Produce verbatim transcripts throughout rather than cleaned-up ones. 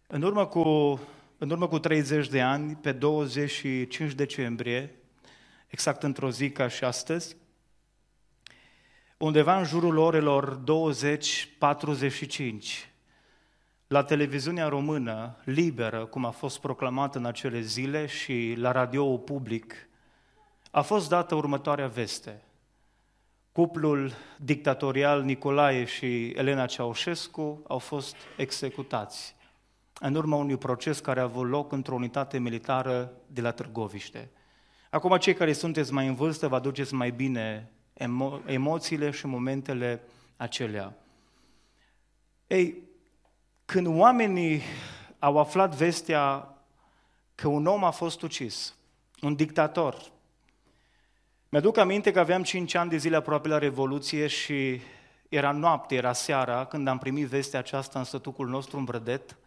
În urmă cu, în urmă cu treizeci de ani, pe douăzeci și cinci decembrie, exact într-o zi ca și astăzi, undeva în jurul orelor douăzeci patruzeci și cinci, la televiziunea română, liberă, cum a fost proclamat în acele zile, și la radioul public, a fost dată următoarea veste. Cuplul dictatorial Nicolae și Elena Ceaușescu au fost executați în urma unui proces care a avut loc într-o unitate militară de la Târgoviște. Acum, cei care sunteți mai în vârstă, vă aduceți mai bine emo- emoțiile și momentele acelea. Ei, când oamenii au aflat vestea că un om a fost ucis, un dictator, mi-aduc aminte că aveam cinci ani de zile aproape la Revoluție și era noapte, era seara, când am primit vestea aceasta în sătucul nostru, în Brădet.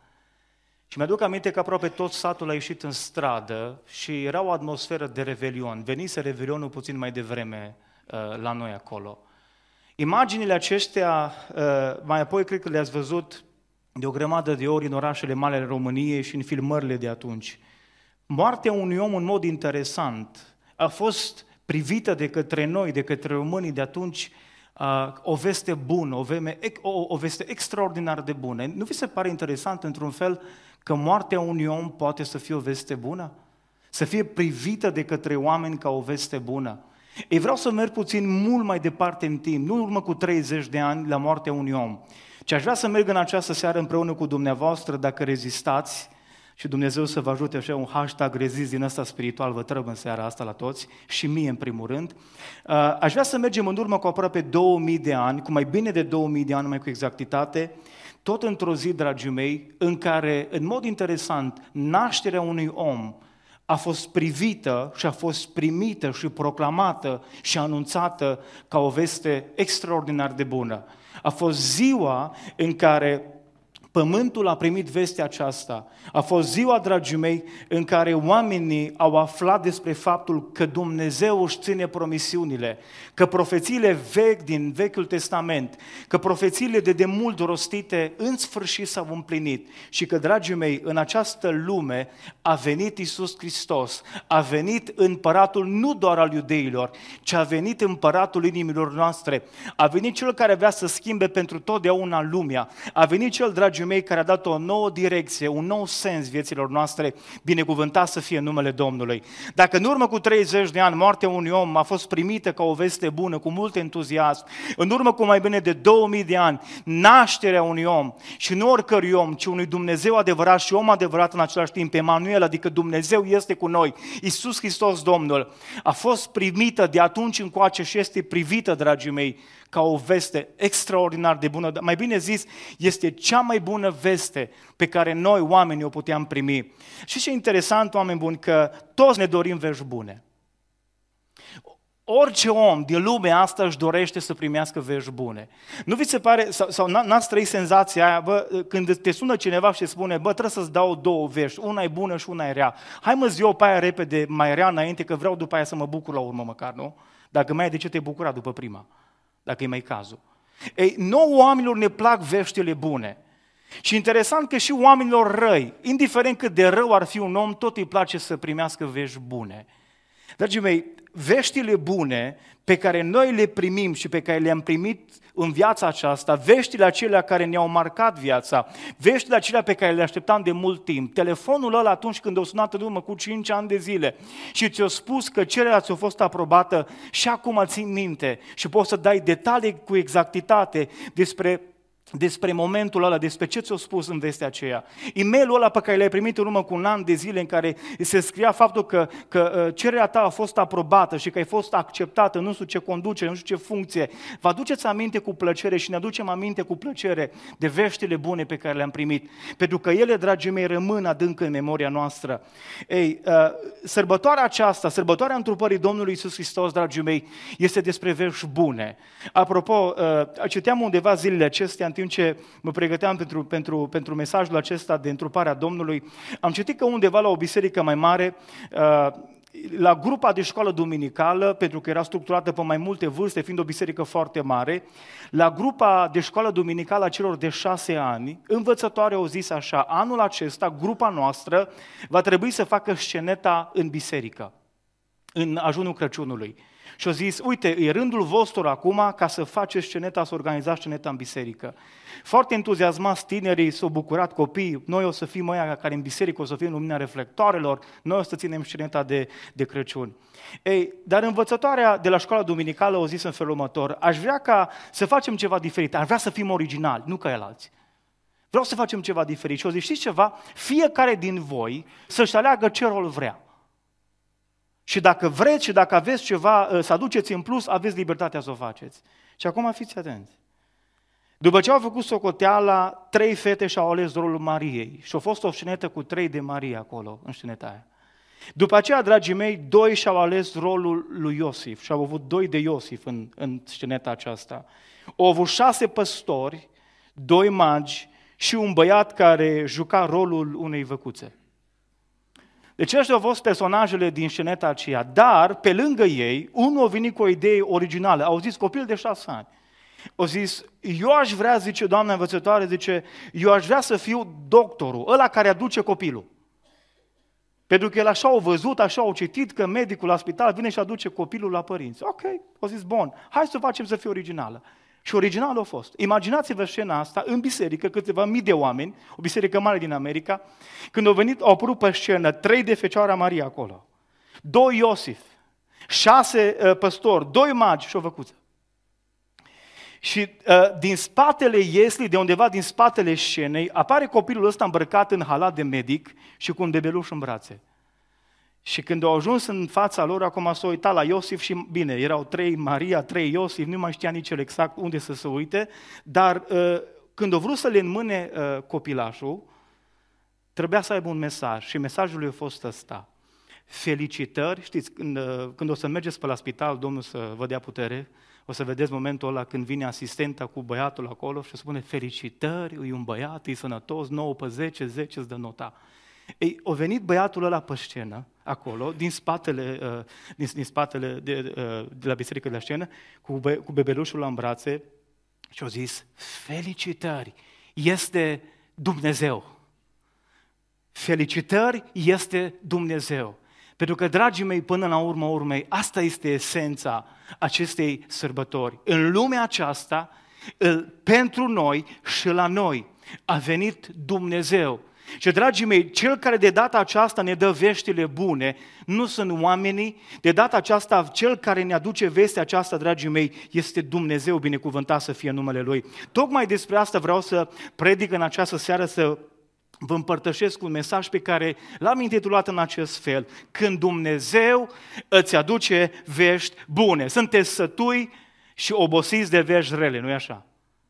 Și mi-aduc aminte că aproape tot satul a ieșit în stradă și era o atmosferă de revelion. Venise revelionul puțin mai devreme uh, la noi acolo. Imaginile acestea, uh, mai apoi cred că le-ați văzut de o grămadă de ori în orașele mari ale României și în filmările de atunci. Moartea unui om, în mod interesant, a fost privită de către noi, de către românii de atunci, uh, o veste bună, o, veme, o, o veste extraordinar de bună. Nu vi se pare interesant, într-un fel, că moartea unui om poate să fie o veste bună? Să fie privită de către oameni ca o veste bună? Ei, vreau să merg puțin mult mai departe în timp, nu în urmă cu treizeci de ani, la moartea unui om. Ce aș vrea să merg în această seară împreună cu dumneavoastră, dacă rezistați, și Dumnezeu să vă ajute, așa un hashtag rezist din ăsta spiritual, vă trăg în seara asta la toți, și mie în primul rând. Aș vrea să mergem în urmă cu aproape două mii de ani, cu mai bine de două mii de ani, mai cu exactitate, tot într-o zi, dragii mei, în care, în mod interesant, nașterea unui om a fost privită și a fost primită și proclamată și anunțată ca o veste extraordinar de bună. A fost ziua în care Pământul a primit vestea aceasta. A fost ziua, dragii mei, în care oamenii au aflat despre faptul că Dumnezeu își ține promisiunile, că profețiile vechi din Vechiul Testament, că profețiile de demult rostite în sfârșit s-au împlinit și că, dragii mei, în această lume a venit Iisus Hristos, a venit împăratul nu doar al iudeilor, ci a venit împăratul inimilor noastre, a venit Cel care avea să schimbe pentru totdeauna lumea, a venit Cel, dragi mei, care a dat o nouă direcție, un nou sens vieților noastre, binecuvântat să fie numele Domnului. Dacă în urmă cu treizeci de ani moartea unui om a fost primită ca o veste bună, cu mult entuziasm, în urmă cu mai bine de două mii de ani, nașterea unui om, și nu oricărui om, ci unui Dumnezeu adevărat și om adevărat în același timp, Emanuel, adică Dumnezeu este cu noi, Iisus Hristos Domnul, a fost primită de atunci încoace și este privită, dragii mei, ca o veste extraordinar de bună, mai bine zis, este cea mai bună veste pe care noi, oamenii, o puteam primi. Și ce interesant, oameni buni, că toți ne dorim vești bune. Orice om din lumea asta își dorește să primească vești bune. Nu vi se pare, sau, sau n-ați trăit senzația aia, bă, când te sună cineva și spune, bă, trebuie să-ți dau două vești, una e bună și una e rea. Hai mă zi eu pe aia repede, mai rea înainte, că vreau după aia să mă bucur la urmă măcar, nu? Dacă mai ai de ce te bucura după prima, dacă e mai cazul. Ei, nouă oamenilor ne plac veștile bune. Și interesant că și oamenilor răi, indiferent cât de rău ar fi un om, tot îi place să primească vești bune. Dragii mei, veștile bune pe care noi le primim și pe care le-am primit în viața aceasta, veștile acelea care ne-au marcat viața, veștile acelea pe care le așteptam de mult timp, telefonul ăla atunci când o sunat în urmă cu cinci ani de zile și ți-a spus că cererea ți-a fost aprobată și acum țin minte și poți să dai detalii cu exactitate despre despre momentul ăla, despre ce ți-a spus în vestea aceea. E-mailul ăla pe care l-ai primit în urmă cu un an de zile în care se scria faptul că, că cererea ta a fost aprobată și că ai fost acceptată, nu știu ce conducere, nu știu ce funcție. Vă aduceți aminte cu plăcere și ne aducem aminte cu plăcere de veștile bune pe care le-am primit. Pentru că ele, dragii mei, rămân adânc în memoria noastră. Ei, sărbătoarea aceasta, sărbătoarea întrupării Domnului Iisus Hristos, dragii mei, este despre vești bune. Apropo, citeam undeva zilele acestea, în timp ce mă pregăteam pentru, pentru, pentru mesajul acesta de întruparea Domnului, am citit că undeva la o biserică mai mare uh, la grupa de școală duminicală, pentru că era structurată pe mai multe vârste, fiind o biserică foarte mare, la grupa de școală duminicală a celor de șase ani, învățătoarea au zis așa: anul acesta, grupa noastră va trebui să facă sceneta în biserică, în ajunul Crăciunului. Și au zis: uite, e rândul vostru acum ca să faceți sceneta, să organizați sceneta în biserică. Foarte entuziasmați tinerii, s-au bucurat copiii, noi o să fim ăia care în biserică o să fim lumina reflectoarelor, noi o să ținem sceneta de, de Crăciun. Ei, dar învățătoarea de la școala duminicală au zis în felul următor: aș vrea ca să facem ceva diferit, aș vrea să fim originali, nu ca el alții. Vreau să facem ceva diferit. Și au zis: știți ceva? Fiecare din voi să-și aleagă ce rol vrea. Și dacă vreți și dacă aveți ceva să aduceți în plus, aveți libertatea să o faceți. Și acum fiți atenți. După ce au făcut socoteala, trei fete și-au ales rolul Mariei. Și a fost o scenetă cu trei de Marie acolo, în sceneta aia. După aceea, dragii mei, doi și-au ales rolul lui Iosif. Și au avut doi de Iosif în, în sceneta aceasta. Au avut șase păstori, doi magi și un băiat care juca rolul unei văcuțe. Deci ăștia au fost personajele din sceneta aceea, dar pe lângă ei, unul a venit cu o idee originală. Au zis: copil de șase ani. Au zis: eu aș vrea, zice doamna învățătoare, zice, eu aș vrea să fiu doctorul, ăla care aduce copilul. Pentru că el așa a văzut, așa a citit că medicul la spital vine și aduce copilul la părinți. Ok, au zis: bun, hai să facem să fie originală. Și original a fost. Imaginați-vă scena asta în biserică, câteva mii de oameni, o biserică mare din America, când au venit, au apărut pe scenă trei de Fecioara Maria acolo, doi Iosif, șase uh, păstori, doi magi și o văcuță. Și uh, din spatele Iesli, de undeva din spatele scenei, apare copilul ăsta îmbrăcat în halat de medic și cu un bebeluș în brațe. Și când au ajuns în fața lor, acum s-au uitat la Iosif și, bine, erau trei Maria, trei Iosif, nu mai știa nici el exact unde să se uite, dar uh, când au vrut să le înmâne uh, copilașul, trebuia să aibă un mesaj și mesajul lui a fost ăsta: felicitări, știți, când, uh, când o să mergeți pe la spital, Domnul să vă dea putere, o să vedeți momentul ăla când vine asistenta cu băiatul acolo și spune: felicitări, e un băiat, e sănătos, nouă pe zece, zece îți dă nota. Ei, a venit băiatul ăla pe scenă, acolo, din spatele, uh, din, din spatele de, uh, de la biserică de la scenă, cu, be, cu bebelușul în brațe și a zis: felicitări, este Dumnezeu. Felicitări, este Dumnezeu. Pentru că, dragii mei, până la urmă urmei, asta este esența acestei sărbători. În lumea aceasta, pentru noi și la noi, a venit Dumnezeu. Și, dragii mei, cel care de data aceasta ne dă veștile bune, nu sunt oamenii, de data aceasta, cel care ne aduce vestea aceasta, dragii mei, este Dumnezeu, binecuvântat să fie numele Lui. Tocmai despre asta vreau să predic în această seară, să vă împărtășesc un mesaj pe care l-am intitulat în acest fel: când Dumnezeu îți aduce vești bune. Sunteți sătui și obosiți de vești rele, nu-i așa?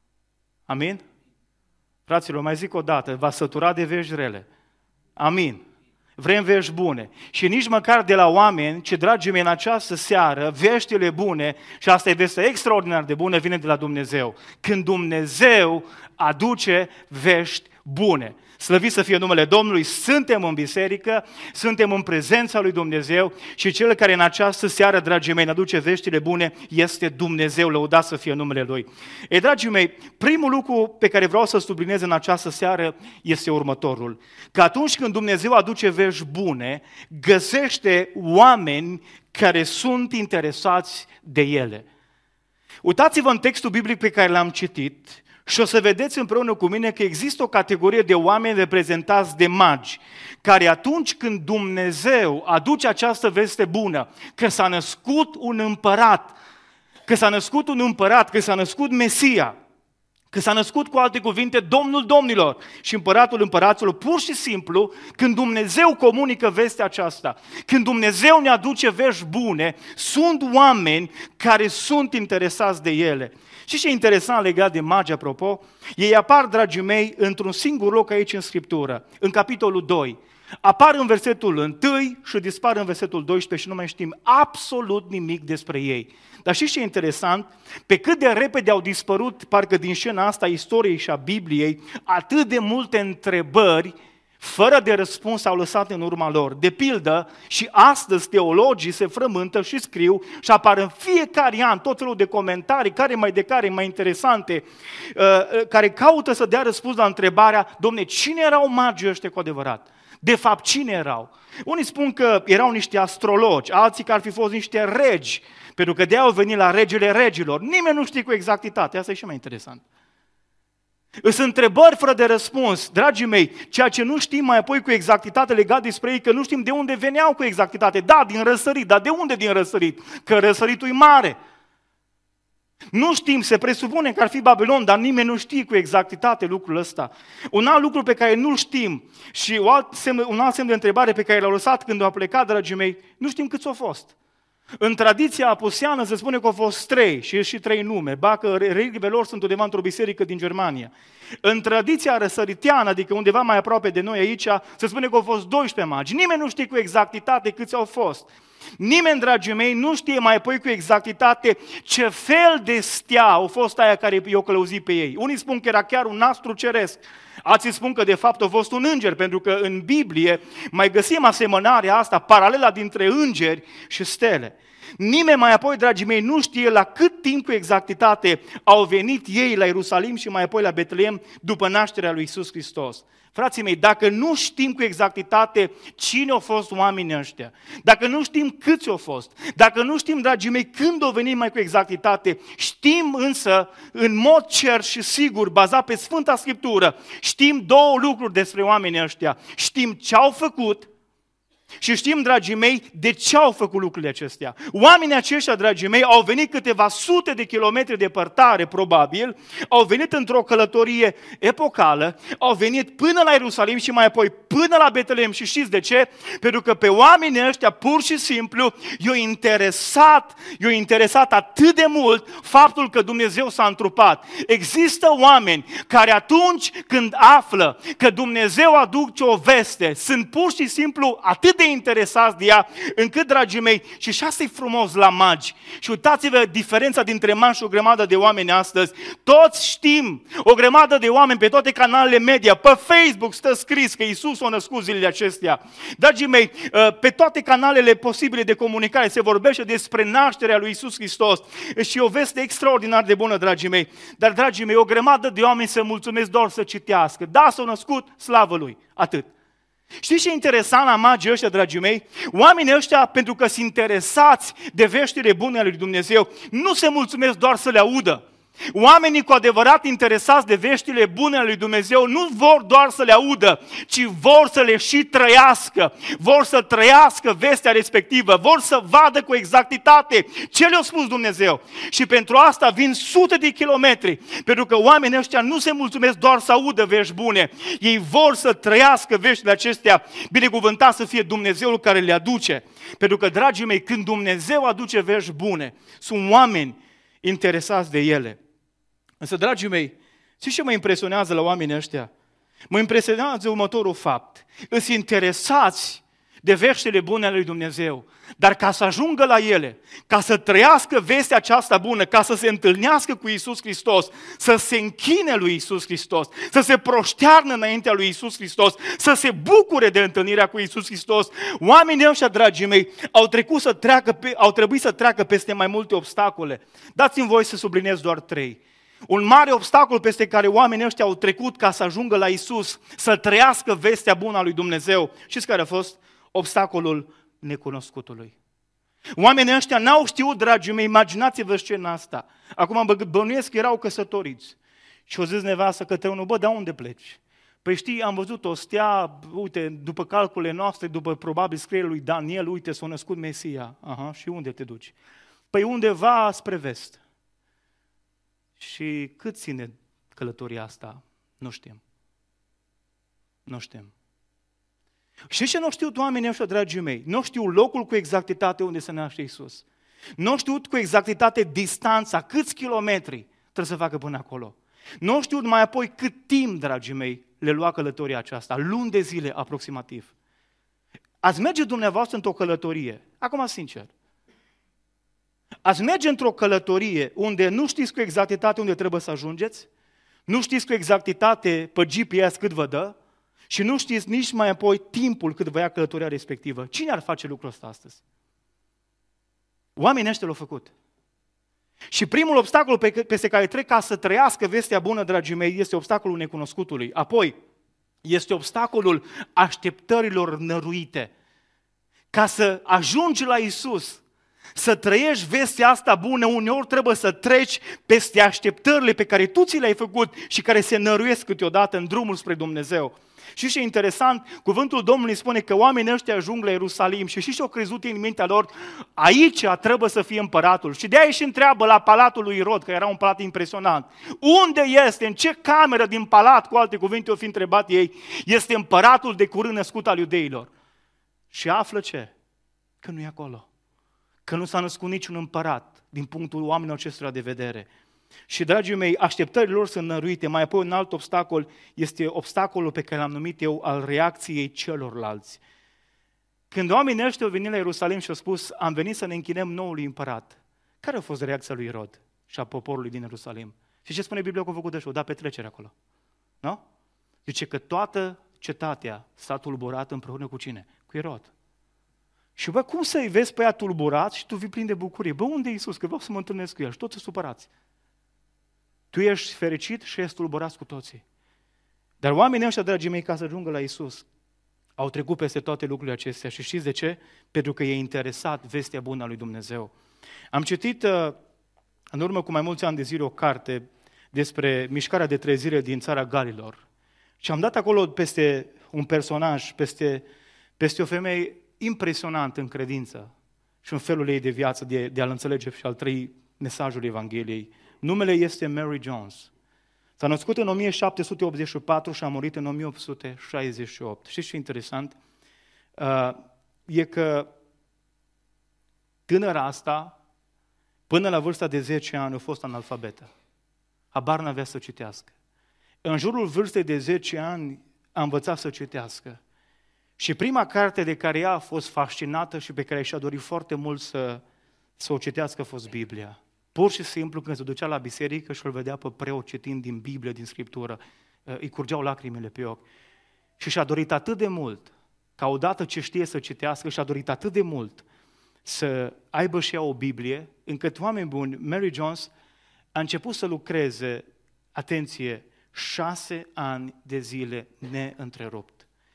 Amin? Fraților, mai zic o dată, v-ați săturat de vești rele. Amin. Vrem vești bune. Și nici măcar de la oameni, ci, dragii mei, în această seară, veștile bune, și asta e vestea extraordinar de bună, vine de la Dumnezeu. Când Dumnezeu aduce vești bune. Slăvit să fie numele Domnului, suntem în biserică, suntem în prezența lui Dumnezeu și cel care în această seară, dragii mei, ne aduce veștile bune este Dumnezeu, lăudat să fie numele Lui. Ei, dragii mei, primul lucru pe care vreau să subliniez în această seară este următorul: că atunci când Dumnezeu aduce vești bune, găsește oameni care sunt interesați de ele. Uitați-vă în textul biblic pe care l-am citit și o să vedeți împreună cu mine că există o categorie de oameni reprezentați de magi, care atunci când Dumnezeu aduce această veste bună, că s-a născut un împărat, că s-a născut un împărat, că s-a născut Mesia, că s-a născut, cu alte cuvinte, Domnul Domnilor și Împăratul Împăraților, pur și simplu, când Dumnezeu comunică vestea aceasta, când Dumnezeu ne aduce vești bune, sunt oameni care sunt interesați de ele. Și ce e interesant legat de magi, apropo, ei apar, dragii mei, într-un singur loc aici în Scriptură, în capitolul doi. Apar în versetul unu și dispar în versetul doisprezece și nu mai știm absolut nimic despre ei. Dar știți ce e interesant? Pe cât de repede au dispărut, parcă din scena asta a istoriei și a Bibliei, atât de multe întrebări fără de răspuns au lăsat în urma lor. De pildă, și astăzi teologii se frământă și scriu și apar în fiecare an tot felul de comentarii, care mai de care mai interesante, care caută să dea răspuns la întrebarea, Dom'le, cine erau magii ăștia cu adevărat? De fapt, cine erau? Unii spun că erau niște astrologi, alții că ar fi fost niște regi, pentru că de-aia au venit la regele regilor. Nimeni nu știe cu exactitate, asta e și mai interesant. Sunt întrebări fără de răspuns. Dragii mei, ceea ce nu știm mai apoi cu exactitate legat despre ei, că nu știm de unde veneau cu exactitate. Da, din răsărit, dar de unde din răsărit? Că răsăritul e mare. Nu știm, se presupune că ar fi Babilon, dar nimeni nu știe cu exactitate lucrul ăsta. Un alt lucru pe care nu știm și un alt semn, un alt semn de întrebare pe care l-au lăsat când au plecat, dragii mei, nu știm câți au fost. În tradiția apuseană se spune că au fost trei și și trei nume, ba că religiile lor sunt undeva într-o biserică din Germania. În tradiția răsăriteană, adică undeva mai aproape de noi aici, se spune că au fost doisprezece magi. Nimeni nu știe cu exactitate câți au fost. Nimeni, dragii mei, nu știe mai apoi cu exactitate ce fel de stea au fost aia care i-au călăuzit pe ei. Unii spun că era chiar un astru ceresc, alții spun că de fapt a fost un înger, pentru că în Biblie mai găsim asemănarea asta, paralela dintre îngeri și stele. Nimeni mai apoi, dragii mei, nu știe la cât timp cu exactitate au venit ei la Ierusalim și mai apoi la Betleem după nașterea lui Iisus Hristos. Frații mei, dacă nu știm cu exactitate cine au fost oamenii ăștia, dacă nu știm câți au fost, dacă nu știm, dragii mei, când au venit mai cu exactitate, știm însă, în mod cer și sigur, bazat pe Sfânta Scriptură, știm două lucruri despre oamenii ăștia. Știm ce au făcut și știm, dragii mei, de ce au făcut lucrurile acestea. Oamenii aceștia, dragii mei, au venit câteva sute de kilometri departare, probabil, au venit într-o călătorie epocală, au venit până la Ierusalim și mai apoi până la Betleem. Și știți de ce? Pentru că pe oamenii ăștia, pur și simplu, i-a interesat, i-a interesat atât de mult faptul că Dumnezeu s-a întrupat. Există oameni care atunci când află că Dumnezeu aduce o veste, sunt pur și simplu atât de interesați de ea, încât, dragii mei, și și asta e frumos la magi. Și uitați-vă diferența dintre magi și o grămadă de oameni astăzi. Toți știm, o grămadă de oameni pe toate canalele media, pe Facebook stă scris că Iisus a născut zilele acestea. Dragii mei, pe toate canalele posibile de comunicare se vorbește despre nașterea lui Iisus Hristos. Și o veste extraordinar de bună, dragii mei. Dar, dragii mei, o grămadă de oameni se mulțumesc doar să citească. Da, s-au născut, slavă Lui, atât. Știți ce e interesant la magii ăștia, dragii mei? Oamenii ăștia, pentru că sunt interesați de veștile bune ale lui Dumnezeu, nu se mulțumesc doar să le audă. Oamenii cu adevărat interesați de veștile bune ale lui Dumnezeu nu vor doar să le audă, ci vor să le și trăiască, vor să trăiască vestea respectivă, vor să vadă cu exactitate ce le-a spus Dumnezeu. Și pentru asta vin sute de kilometri, pentru că oamenii ăștia nu se mulțumesc doar să audă vești bune, ei vor să trăiască veștile acestea, binecuvântat să fie Dumnezeul care le aduce. Pentru că, dragii mei, când Dumnezeu aduce vești bune, sunt oameni interesați de ele. Însă, dragii mei, știți ce mă impresionează la oamenii ăștia? Mă impresionează următorul fapt. Îs interesați de veștile bune ale lui Dumnezeu, dar ca să ajungă la ele, ca să trăiască vestea aceasta bună, ca să se întâlnească cu Iisus Hristos, să se închine lui Iisus Hristos, să se proștearnă înaintea lui Iisus Hristos, să se bucure de întâlnirea cu Iisus Hristos, oamenii ăștia, dragii mei, au, trecut să treacă pe, au trebuit să treacă peste mai multe obstacole. Dați-mi voi să subliniez doar trei. Un mare obstacol peste care oamenii ăștia au trecut ca să ajungă la Iisus, să trăiască vestea bună a lui Dumnezeu. Știți care a fost? Obstacolul necunoscutului. Oamenii ăștia n-au știut, dragii mei, imaginați-vă scena asta. Acum bănuiesc că erau căsătoriți. Și au zis nevastă către unul, bă, dar unde pleci? Păi știi, am văzut o stea, uite, după calculele noastre, după probabil scrierea lui Daniel, uite, s-a născut Mesia. Aha, și unde te duci? Păi undeva spre vest. Și cât ține călătoria asta? Nu știm. Nu știm. Și ce nu știu oamenii ăștia, dragii mei? Nu știu locul cu exactitate unde se naște Iisus. Nu știu cu exactitate distanța, câți kilometri trebuie să facă până acolo. Nu știu mai apoi cât timp, dragii mei, le lua călătoria aceasta, luni de zile aproximativ. Ați merge dumneavoastră într-o călătorie, acum sincer, ați merge într-o călătorie unde nu știți cu exactitate unde trebuie să ajungeți, nu știți cu exactitate pe G P S cât vă dă, și nu știți nici mai apoi timpul cât va ia călătoria respectivă. Cine ar face lucrul ăsta astăzi? Oamenii ăștia l-au făcut. Și primul obstacol pe, peste care trec ca să trăiască vestea bună, dragii mei, este obstacolul necunoscutului. Apoi, este obstacolul așteptărilor năruite. Ca să ajungi la Iisus, să trăiești vestea asta bună, uneori trebuie să treci peste așteptările pe care tu ți le-ai făcut și care se năruiesc câteodată în drumul spre Dumnezeu. Și ce e interesant, cuvântul Domnului spune că oamenii ăștia ajung la Ierusalim și și și-au crezut în mintea lor, aici trebuie să fie împăratul. Și de-aia și întreabă la palatul lui Irod, că era un palat impresionant, unde este, în ce cameră din palat, cu alte cuvinte, o fi întrebat ei, este împăratul de curând născut al iudeilor. Și află ce? Că nu e acolo. Că nu s-a născut niciun împărat din punctul oamenilor acestora de vedere. Și, dragii mei, așteptările lor sunt năruite. Mai apoi un alt obstacol este obstacolul pe care l-am numit eu al reacției celorlalți. Când oamenii ăștia au venit la Ierusalim și au spus, am venit să ne închinăm noului împărat, care a fost reacția lui Irod și a poporului din Ierusalim? Și ce spune Biblia că au făcut ăștia? Au dat petrecere acolo. Nu? Zice că toată cetatea s-a tulburat împreună cu cine? Cu Irod. Și bă, cum să-i vezi pe ea tulburat și tu vii plin de bucurie? Bă, unde e Iisus? Că vreau să mă întâlnesc cu el și toți se supărați. Tu ești fericit și ești tulburați cu toții. Dar oamenii ăștia, dragii mei, ca să ajungă la Iisus, au trecut peste toate lucrurile acestea. Și știți de ce? Pentru că e interesat vestea bună a lui Dumnezeu. Am citit în urmă cu mai mulți ani de zile o carte despre mișcarea de trezire din țara Galilor. Și am dat acolo peste un personaj, peste, peste o femeie impresionantă în credință și în felul ei de viață, de, de a-l înțelege și a-l trăi mesajul Evangheliei. Numele este Mary Jones. S-a născut în o mie șapte sute optzeci și patru și a murit în o mie opt sute șaizeci și opt. Știți ce e interesant? Uh, e că tânăra asta, până la vârsta de zece ani, a fost analfabetă. Habar n-avea să citească. În jurul vârstei de zece ani a învățat să citească. Și prima carte de care ea a fost fascinată și pe care și-a dorit foarte mult să, să o citească a fost Biblia. Pur și simplu, când se ducea la biserică și îl vedea pe preot citind din Biblie, din Scriptură, îi curgeau lacrimile pe ochi. Și și-a dorit atât de mult, ca odată ce știe să citească, și-a dorit atât de mult să aibă și ea o Biblie, încât, oameni buni, Mary Jones a început să lucreze, atenție, șase ani de zile neîntrerupt.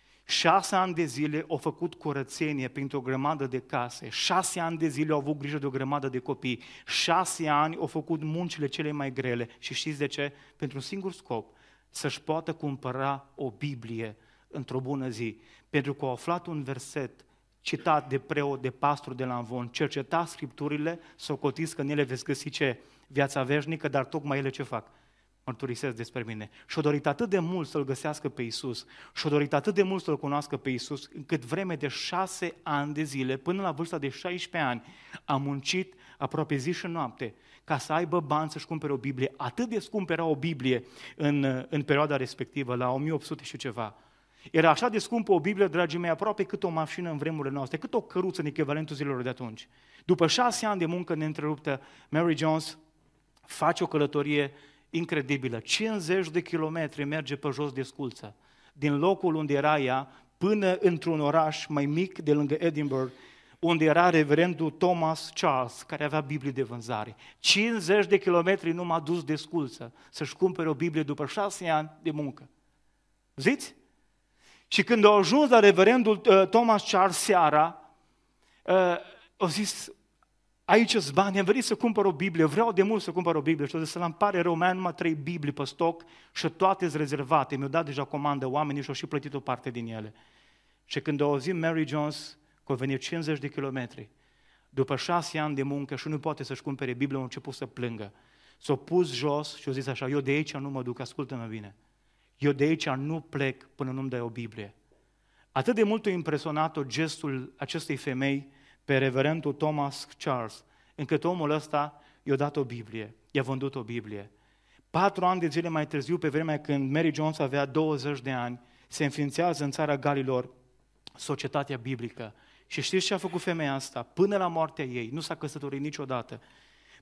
Șase ani de zile au făcut curățenie printr-o grămadă de case, șase ani de zile au avut grijă de o grămadă de copii, șase ani au făcut muncile cele mai grele și știți de ce? Pentru un singur scop, să-și poată cumpăra o Biblie într-o bună zi, pentru că au aflat un verset citat de preot, de pastor de la Amvon, cerceta Scripturile, socotiți că în ele veți găsi ce? Viața veșnică, dar tocmai ele ce fac? Mărturisesc despre mine. Și-o dorit atât de mult să-L găsească pe Iisus, și-o dorit atât de mult să-L cunoască pe Iisus, încât vreme de șase ani de zile, până la vârsta de șaisprezece ani, a muncit aproape zi și noapte, ca să aibă bani să-și cumpere o Biblie. Atât de scump era o Biblie în, în perioada respectivă, la o mie opt sute și ceva. Era așa de scumpă o Biblie, dragii mei, aproape cât o mașină în vremurile noastre, cât o căruță în echivalentul zilelor de atunci. După șase ani de muncă neîntreruptă, Mary Jones face o călătorie incredibilă. cincizeci de kilometri merge pe jos de sculță, din locul unde era ea, până într-un oraș mai mic de lângă Edinburgh, unde era reverendul Thomas Charles, care avea Biblie de vânzare. cincizeci de kilometri nu m-a dus de sculță să-și cumpere o Biblie după șase ani de muncă. Ziți? Și când au ajuns la reverendul uh, Thomas Charles seara, uh, au zis, aici îți bani, am venit să cumpăr o Biblie, vreau de mult să cumpăr o Biblie. Și au zis, să-l îmi pare rău, mai am numai trei Biblii pe stoc și toate sunt rezervate. Mi-au dat deja comandă oamenii și au și plătit o parte din ele. Și când au auzit Mary Jones că au venit cincizeci de kilometri, după șase ani de muncă și nu poate să-și cumpere Biblia, au început să plângă. S-au pus jos și au zis așa, eu de aici nu mă duc, ascultă-mă bine. Eu de aici nu plec până nu-mi dai o Biblie. Atât de mult a impresionat-o gestul acestei femei pe reverendul Thomas Charles, încât omul ăsta i-a dat o Biblie, i-a vândut o Biblie. Patru ani de zile mai târziu, pe vremea când Mary Jones avea douăzeci de ani, se înființează în țara Galilor Societatea Biblică. Și știți ce a făcut femeia asta? Până la moartea ei, nu s-a căsătorit niciodată.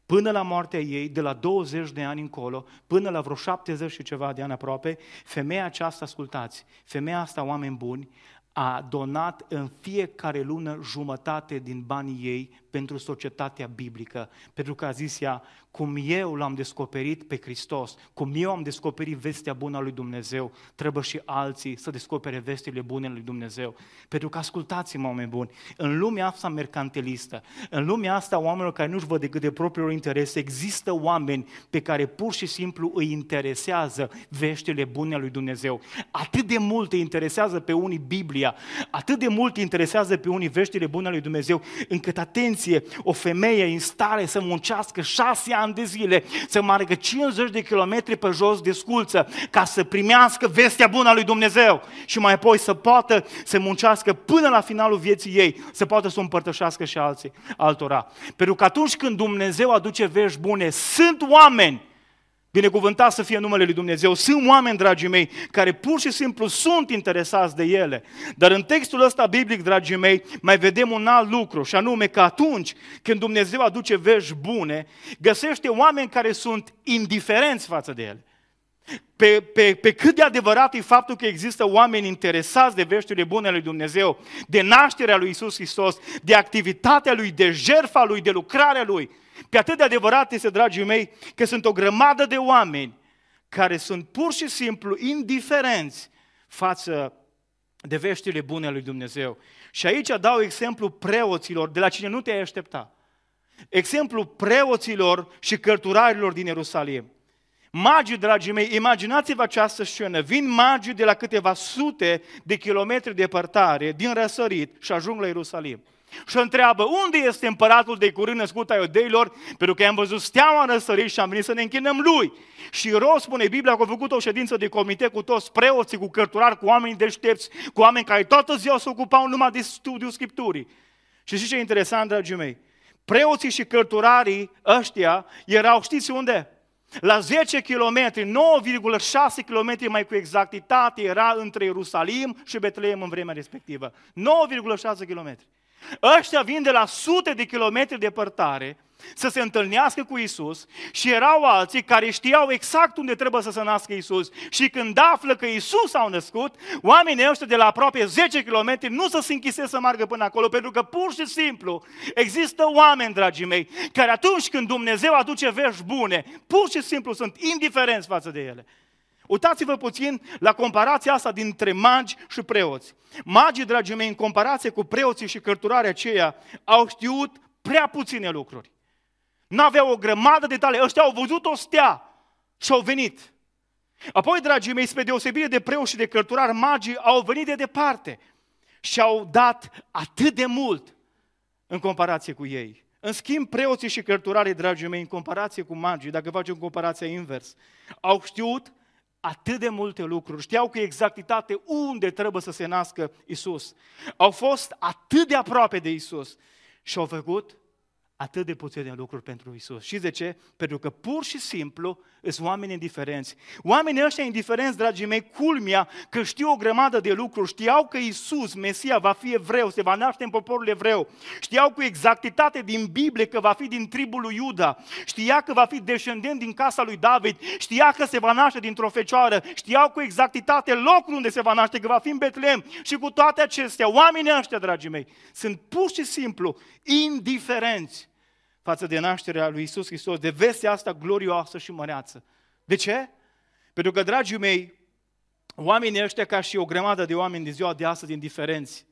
Până la moartea ei, de la douăzeci de ani încolo, până la vreo șaptezeci și ceva de ani aproape, femeia aceasta, ascultați, femeia asta, oameni buni, a donat în fiecare lună jumătate din banii ei pentru societatea biblică, pentru că a zis ea, cum eu l-am descoperit pe Hristos, cum eu am descoperit vestea bună a lui Dumnezeu, trebuie și alții să descopere vestile bune ale lui Dumnezeu. Pentru că, ascultați-mă, oameni buni, în lumea asta mercantilistă, în lumea asta oamenilor care nu-și văd decât de propriul interese, există oameni pe care pur și simplu îi interesează veștile bune ale lui Dumnezeu. Atât de mult îi interesează pe unii Biblia, atât de mult îi interesează pe unii veștile bune ale lui Dumnezeu, încât, atenție, o femeie în stare să muncească șase ani de zile, să meargă cincizeci de kilometri pe jos de sculță, ca să primească vestea bună a lui Dumnezeu și mai apoi să poată să muncească până la finalul vieții ei, să poată să o împărtășească și alții, altora. Pentru că atunci când Dumnezeu aduce vești bune, sunt oameni, binecuvântat să fie numele lui Dumnezeu, sunt oameni, dragii mei, care pur și simplu sunt interesați de ele. Dar în textul ăsta biblic, dragii mei, mai vedem un alt lucru, și anume că atunci când Dumnezeu aduce vești bune, găsește oameni care sunt indiferenți față de ele. Pe, pe, pe cât de adevărat e faptul că există oameni interesați de veștile bune ale lui Dumnezeu, de nașterea lui Iisus Hristos, de activitatea lui, de jertfa lui, de lucrarea lui, pe atât de adevărat este, dragii mei, că sunt o grămadă de oameni care sunt pur și simplu indiferenți față de veștile bune ale lui Dumnezeu. Și aici dau exemplu preoților, de la cine nu te-ai aștepta. Exemplu preoților și cărturarilor din Ierusalim. Magii, dragii mei, imaginați-vă această scenă. Vin magii de la câteva sute de kilometri departare, din răsărit, și ajung la Ierusalim. Și întreabă, unde este împăratul de curând născut a iudeilor? Pentru că am văzut steaua în răsărit și am venit să ne închinăm lui. Și Ros spune Biblia că a făcut o ședință de comitet cu toți preoții, cu cărturari, cu oameni deștepți, cu oameni care toată ziua se ocupau numai de studiul Scripturii. Și știți ce e interesant, dragii mei? Preoții și cărturarii ăștia erau, știți unde? La zece kilometri, nouă virgulă șase kilometri mai cu exactitate era între Ierusalim și Betleem în vremea respectivă. nouă virgulă șase kilometri. Ăștia vin de la sute de kilometri departare să se întâlnească cu Iisus și erau alții care știau exact unde trebuie să se nască Iisus. Și când află că Iisus a născut, oamenii ăștia de la aproape zece kilometri nu se închisesc să meargă până acolo, pentru că pur și simplu există oameni, dragii mei, care atunci când Dumnezeu aduce vești bune, pur și simplu sunt indiferenți față de ele. Uitați-vă puțin la comparația asta dintre magi și preoți. Magii, dragii mei, în comparație cu preoții și cărturarii aceia, au știut prea puține lucruri. N-aveau o grămadă de detalii. Ăștia au văzut o stea și au venit. Apoi, dragii mei, spre deosebire de preoți și de cărturari, magii au venit de departe și au dat atât de mult în comparație cu ei. În schimb, preoții și cărturarii, dragii mei, în comparație cu magii, dacă facem comparația invers, au știut atât de multe lucruri, știau cu exactitate unde trebuie să se nască Iisus. Au fost atât de aproape de Iisus și au făcut atât de puține lucruri pentru Iisus. Știți de ce? Pentru că pur și simplu sunt oameni indiferenți. Oamenii ăștia indiferenți, dragii mei, culmea că știu o grămadă de lucruri, știau că Iisus, Mesia, va fi evreu, se va naște în poporul evreu. Știau cu exactitate din Biblie că va fi din tribul lui Iuda. Știa că va fi descendent din casa lui David. Știa că se va naște dintr-o fecioară. Știau cu exactitate locul unde se va naște, că va fi în Betlehem. Și cu toate acestea, oamenii ăștia, dragii mei, sunt pur și simplu indiferenți față de nașterea lui Iisus Hristos, de vestea asta glorioasă și măreață. De ce? Pentru că, dragii mei, oamenii ăștia, ca și o grămadă de oameni din ziua de astăzi indiferenți,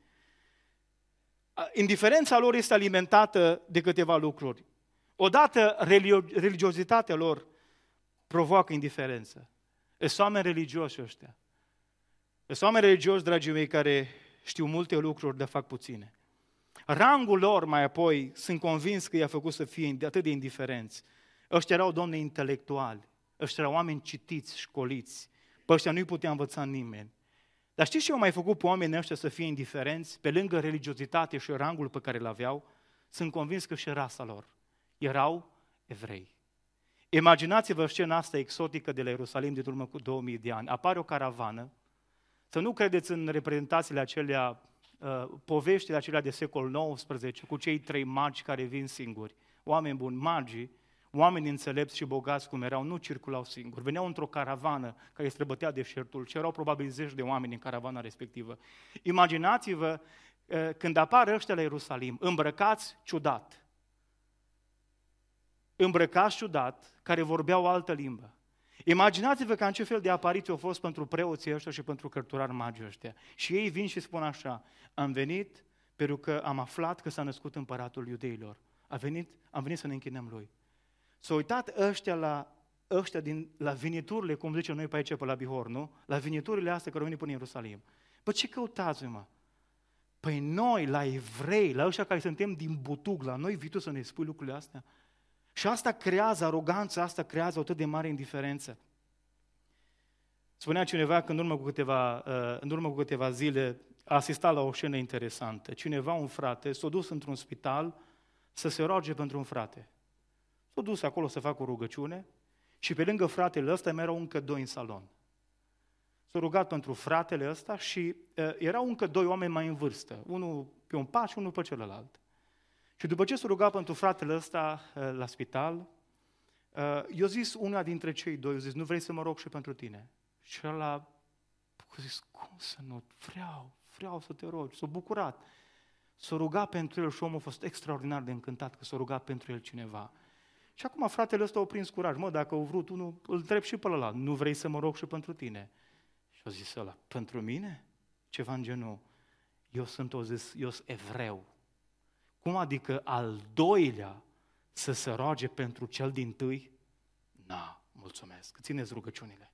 indiferența lor este alimentată de câteva lucruri. Odată, religiozitatea lor provoacă indiferență. Sunt oameni religioși ăștia. Sunt oameni religioși, dragii mei, care știu multe lucruri, dar fac puține. Rangul lor, mai apoi, sunt convins că i-a făcut să fie atât de indiferenți. Ăștia erau, Doamne, intelectuali. Ăștia erau oameni citiți, școliți. Pe ăștia nu-i putea învăța nimeni. Dar știți ce au mai făcut pe oamenii ăștia să fie indiferenți? Pe lângă religiozitate și rangul pe care îl aveau, sunt convins că și rasa lor. Erau evrei. Imaginați-vă scena asta exotică de la Ierusalim de urmă cu două mii de ani. Apare o caravană. Să nu credeți în reprezentațiile acelea, uh, poveștile acelea de secolul nouăsprezece, cu cei trei magi care vin singuri. Oameni buni, magii, oameni înțelepți și bogați cum erau, nu circulau singuri. Veneau într-o caravană care străbătea deșertul și erau probabil zeci de oameni în caravana respectivă. Imaginați-vă când apar ăștia la Ierusalim, îmbrăcați ciudat. Îmbrăcați ciudat, care vorbeau o altă limbă. Imaginați-vă că în ce fel de apariție au fost pentru preoții ăștia și pentru cărturari magii ăștia. Și ei vin și spun așa: am venit pentru că am aflat că s-a născut împăratul iudeilor. A venit, am venit să ne închinăm lui. S-au uitat ăștia la, ăștia din, la viniturile, cum zicem noi pe aici, pe la Bihor, nu? La viniturile astea care au venit până în Ierusalim. Bă, ce căutați, mă? Păi noi, la evrei, la ăștia care suntem din butug, la noi vii tu să ne spui lucrurile astea? Și asta creează, aroganța asta creează o atât de mare indiferență. Spunea cineva că în urmă cu câteva, în urmă cu câteva zile a asistat la o scenă interesantă. Cineva, un frate, s-a dus într-un spital să se roage pentru un frate. S-a dus acolo să facă o rugăciune și pe lângă fratele ăsta mai erau încă doi în salon. S-a rugat pentru fratele ăsta și uh, erau încă doi oameni mai în vârstă, unul pe un pat și unul pe celălalt. Și după ce s-a rugat pentru fratele ăsta uh, la spital, uh, i-a zis una dintre cei doi, i-a zis: nu vrei să mă rog și pentru tine? Și ăla a zis: cum să nu? Vreau, vreau să te rogi. S-a bucurat. S-a rugat pentru el și omul a fost extraordinar de încântat că s-a rugat pentru el cineva. Și acum fratele ăsta a prins curaj. Mă, dacă au vrut unul, îl întreb și pe ăla: nu vrei să mă rog și pentru tine? Și a zis ăla: pentru mine? Ceva în genul: eu sunt, o zis, eu sunt evreu. Cum adică al doilea să se roage pentru cel dintâi? Na, mulțumesc, țineți rugăciunile.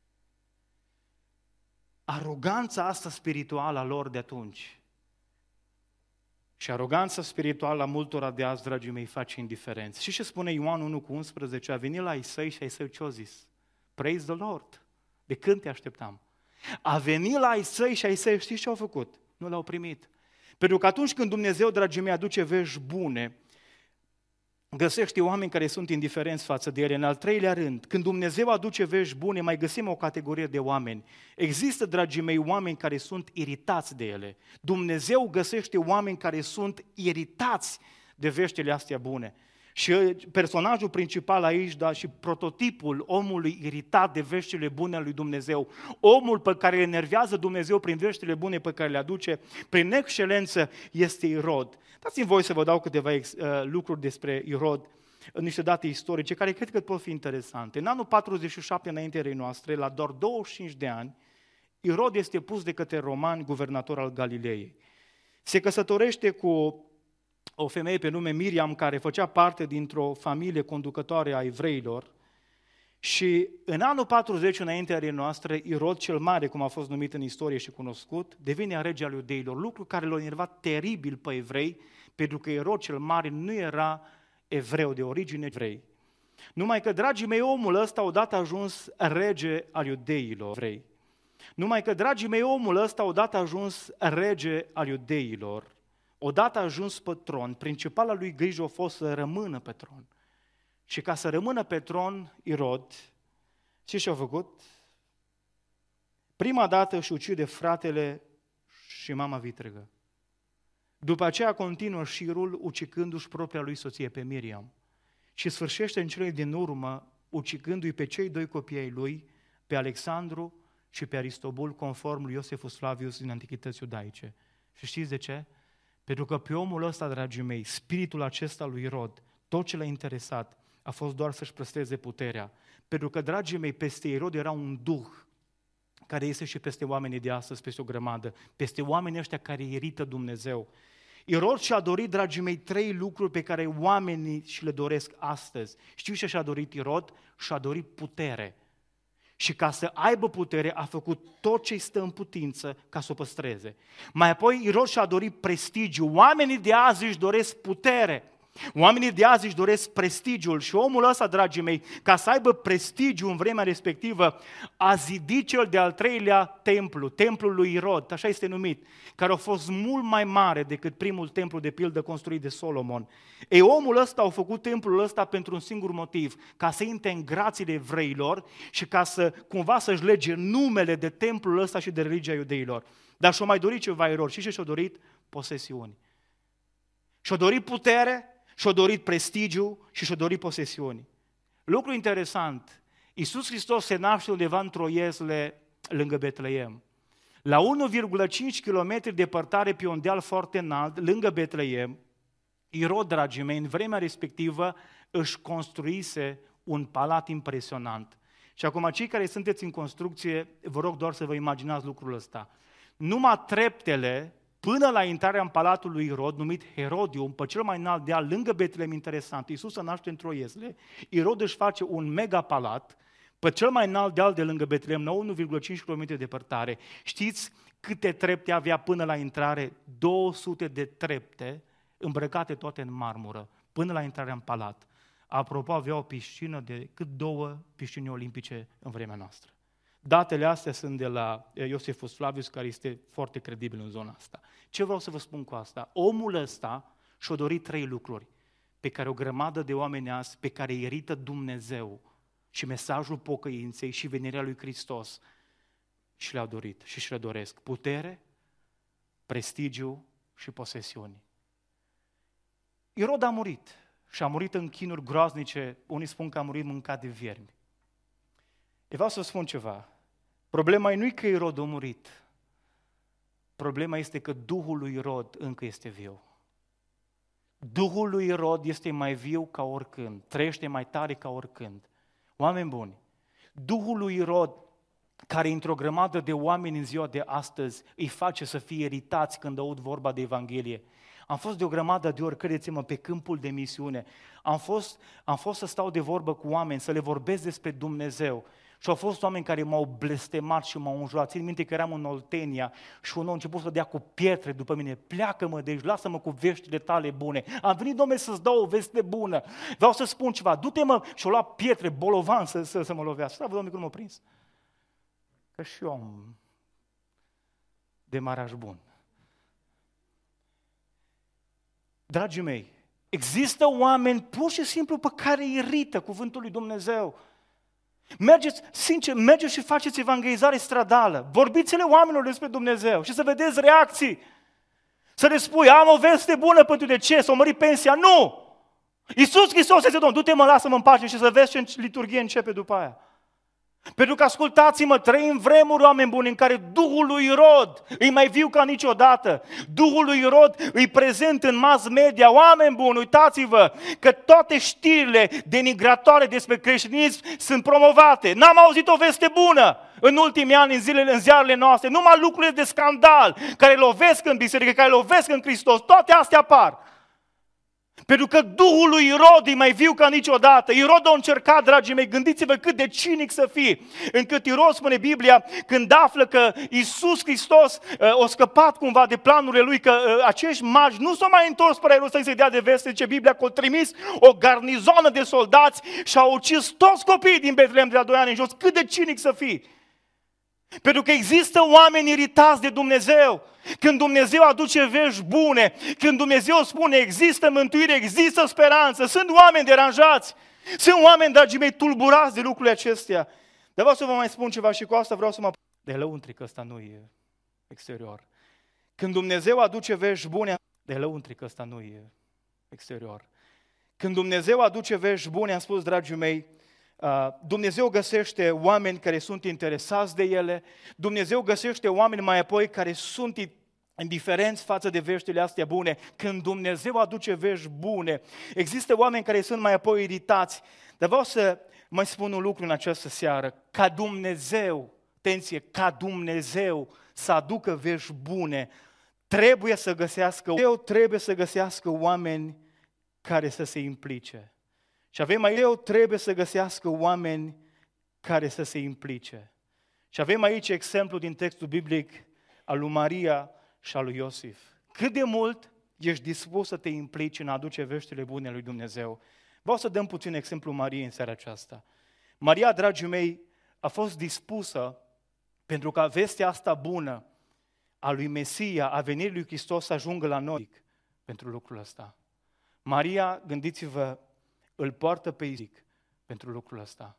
Aroganța asta spirituală a lor de atunci și aroganța spirituală a multora de azi, dragii mei, face indiferenți. Și ce spune Ioan unu cu unsprezece? A venit la ai săi și ai săi ce-o zis? Praise the Lord! De când te așteptam? A venit la ai săi și ai săi, știți ce au făcut? Nu l-au primit. Pentru că atunci când Dumnezeu, dragii mei, aduce vești bune, găsește oameni care sunt indiferenți față de ele. În al treilea rând, când Dumnezeu aduce vești bune, mai găsim o categorie de oameni. Există, dragii mei, oameni care sunt iritați de ele. Dumnezeu găsește oameni care sunt iritați de veștile astea bune. Și personajul principal aici, da, și prototipul omului iritat de veștile bune ale lui Dumnezeu, omul pe care îl enervează Dumnezeu prin veștile bune pe care le aduce, prin excelență, este Irod. Dați-mi voi să vă dau câteva uh, lucruri despre Irod, niște date istorice, care cred că pot fi interesante. În anul patruzeci și șapte înaintea noastre, la doar douăzeci și cinci de ani, Irod este pus de către romani guvernator al Galilei. Se căsătorește cu o femeie pe nume Miriam, care făcea parte dintr-o familie conducătoare a evreilor, și în anul patruzeci înaintea noastră, Irod cel Mare, cum a fost numit în istorie și cunoscut, devine rege al iudeilor, lucru care l-a enervat teribil pe evrei, pentru că Irod cel Mare nu era evreu, de origine evrei. Numai că, dragii mei, omul ăsta odată a ajuns rege al iudeilor, evrei. Numai că, dragii mei, omul ăsta odată a ajuns rege al iudeilor, odată a ajuns pe tron, principala lui grijă a fost să rămână pe tron. Și ca să rămână pe tron, Irod, știți ce a făcut? Prima dată își ucide fratele și mama vitregă. După aceea continuă șirul ucicându-și propria lui soție pe Miriam. Și sfârșește în cele din urmă ucicându-i pe cei doi copii ai lui, pe Alexandru și pe Aristobul, conform lui Iosefus Flavius din Antichități Iudaice. Și știți de ce? Pentru că pe omul ăsta, dragii mei, spiritul acesta lui Irod, tot ce l-a interesat a fost doar să-și păstreze puterea. Pentru că, dragii mei, peste Irod era un duh care este și peste oamenii de astăzi, peste o grămadă, peste oamenii ăștia care irită Dumnezeu. Irod și-a dorit, dragii mei, trei lucruri pe care oamenii și le doresc astăzi. Știu ce și-a dorit Irod? Și-a dorit putere. Și ca să aibă putere, a făcut tot ce-i stă în putință ca să o păstreze. Mai apoi, Irod și-a dorit prestigiu. Oamenii de azi își doresc putere. Oamenii de azi își doresc prestigiul și omul ăsta, dragii mei, ca să aibă prestigiu în vremea respectivă, a zidit cel de-al treilea templu, templul lui Irod, așa este numit, care a fost mult mai mare decât primul templu de pildă construit de Solomon. Ei, omul ăsta a făcut templul ăsta pentru un singur motiv, ca să intre în grațiile evreilor și ca să cumva să-și lege numele de templul ăsta și de religia iudeilor. Dar și-a mai dorit ceva Irod. Și ce și-a dorit? Posesiuni. Și-a dorit putere, și-a dorit prestigiu și și-a dorit posesiuni. Lucru interesant, Iisus Hristos se naște undeva într-o iesle lângă Betleem. La unu virgulă cinci kilometri departare pe un deal foarte înalt, lângă Betleem, Irod, dragii mei, în vremea respectivă își construise un palat impresionant. Și acum, cei care sunteți în construcție, vă rog doar să vă imaginați lucrul ăsta. Numai treptele până la intrarea în palatul lui Irod, numit Herodium, pe cel mai înalt deal, lângă Betleem, interesant, Iisus se naște într-o iesle, Irod își face un mega palat, pe cel mai înalt deal de lângă Betleem, la unu virgulă cinci kilometri departare. Știți câte trepte avea până la intrare? două sute de trepte, îmbrăcate toate în marmură, până la intrarea în palat. Apropo, avea o piscină de cât două piscini olimpice în vremea noastră. Datele astea sunt de la Iosifus Flavius, care este foarte credibil în zona asta. Ce vreau să vă spun cu asta? Omul ăsta și-a dorit trei lucruri pe care o grămadă de oameni azi, pe care îi irită Dumnezeu și mesajul pocăinței și venirea lui Hristos și le-au dorit și și le doresc. Putere, prestigiu și posesiuni. Irod a murit și a murit în chinuri groaznice, unii spun că a murit mâncat de viermi. Eu vreau să spun ceva. Problema nu e că Irod a murit. Problema este că Duhul lui Irod încă este viu. Duhul lui Irod este mai viu ca oricând, trăiește mai tare ca oricând. Oameni buni, Duhul lui Irod, care într-o grămadă de oameni în ziua de astăzi îi face să fie iritați când aud vorba de Evanghelie. Am fost de o grămadă de ori, credeți-mă, pe câmpul de misiune. Am fost, am fost să stau de vorbă cu oameni, să le vorbesc despre Dumnezeu. Și au fost oameni care m-au blestemat și m-au înjurat. Țin minte că eram în Oltenia și unul a început să dea cu pietre după mine. Pleacă-mă de aici, lasă-mă cu veștile tale bune. Am venit, Dom'le, să-ți dau o veste bună. Vreau să spun ceva. Du-te, mă, și-o lua pietre, bolovan să, să, să mă lovească. Slavă Domnului că nu m-a prins. Că și eu am demaraj bun. Dragii mei, există oameni pur și simplu pe care îi irită cuvântul lui Dumnezeu. Mergeți, sincer, mergeți și faceți evangelizare stradală. Vorbiți-le oamenilor despre Dumnezeu și să vedeți reacții. Să le spui, am o veste bună pentru de ce? S-o mări pensia? Nu! Iisus Hristos este Domnul, du-te, mă, lasă-mă în pace și să vezi ce liturghie începe după aia. Pentru că, ascultați-mă, trăim vremuri, oameni buni, în care Duhul lui Irod e mai viu ca niciodată. Duhul lui Irod e prezent în mass media. Oameni buni, uitați-vă că toate știrile denigratoare despre creștinism sunt promovate. N-am auzit o veste bună în ultimii ani, în zilele, în ziarele noastre. Numai lucrurile de scandal care lovesc în biserică, care lovesc în Hristos, toate astea apar. Pentru că Duhul lui Irod e mai viu ca niciodată. Irod a încercat, dragii mei, gândiți-vă cât de cinic să fie, încât Irod, spune Biblia, când află că Iisus Hristos uh, a scăpat cumva de planurile lui, că uh, acești magi nu s-au mai întors spre Ierusalim să-i dea de veste, zice Biblia că au trimis o garnizoană de soldați și au ucis toți copiii din Betlehem de la doi ani în jos. Cât de cinic să fie! Pentru că există oameni iritați de Dumnezeu. Când Dumnezeu aduce vești bune, când Dumnezeu spune există mântuire, există speranță, sunt oameni deranjați, sunt oameni, dragii mei, tulburați de lucrurile acestea. Dar vreau să vă mai spun ceva și cu asta vreau să mă... De lăuntric, ăsta nu e exterior. Când Dumnezeu aduce vești bune, de lăuntric, ăsta nu e exterior. Când Dumnezeu aduce vești bune, am spus, dragii mei, Dumnezeu găsește oameni care sunt interesați de ele, Dumnezeu găsește oameni mai apoi care sunt indiferenți față de veștile astea bune. Când Dumnezeu aduce vești bune, există oameni care sunt mai apoi iritați. Dar vreau să mai spun un lucru în această seară. Ca Dumnezeu, atenție, ca Dumnezeu să aducă vești bune, trebuie să găsească, Dumnezeu trebuie să găsească oameni care să se implice. Și avem aici, eu trebuie să găsească oameni care să se implice. Și avem aici exemplu din textul biblic al lui Maria și al lui Iosif. Cât de mult ești dispus să te implici în a aduce veștile bune lui Dumnezeu. Vreau să dăm puțin exemplu Mariei în seara aceasta. Maria, dragii mei, a fost dispusă pentru ca vestea asta bună a lui Mesia, a venirii lui Hristos să ajungă la noi pentru lucrul ăsta. Maria, gândiți-vă, îl poartă pe Isaac pentru lucrul ăsta.